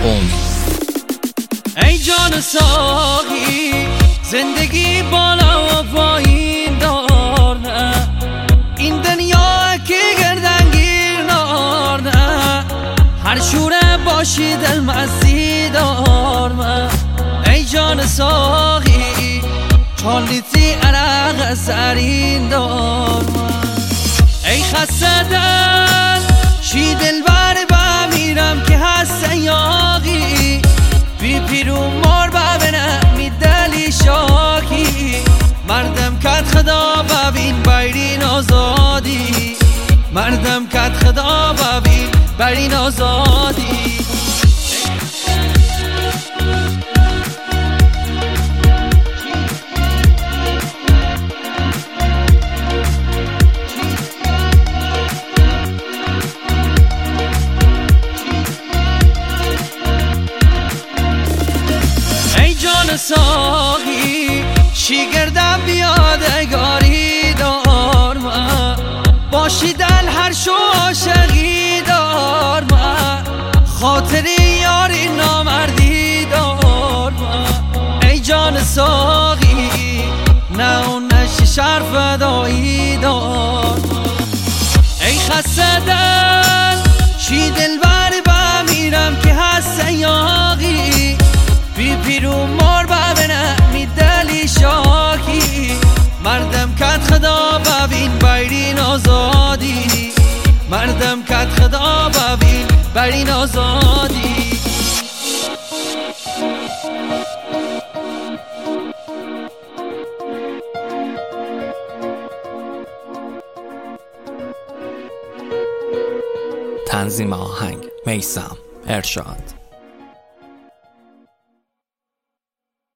ای جان ساقی زندگی بالا و پایین دار نه، این دنیا که گردنگیر دار نه، هر شوره باشی دل مستی دار من. ای جان ساقی چالیتی عرق سرین دار من. ای خسته دل شی دل بر بمیرم که هست یاقی، بی پیرو مار ببینم می دلی شاکی، مردم کت خدا ببین بیرین آزادی، مردم کت خدا ببین بیرین آزادی. ساقی شیگردم بیادگاری دار من، باشی دل هر شو عاشقی دار من، خاطری یاری نامردی دار من. ای جان ساقی نه اون نشی شرف فدایی دار من. ای خسته دل شی دل بر بمیرم که هست یاقی، بی پیرو مار ببینم می دلی شاکی، مردم کت خدا ببین بیرین آزادی، مردم کت خدا ببین بیرین آزادی. تنظیم آهنگ میثم ارشاد.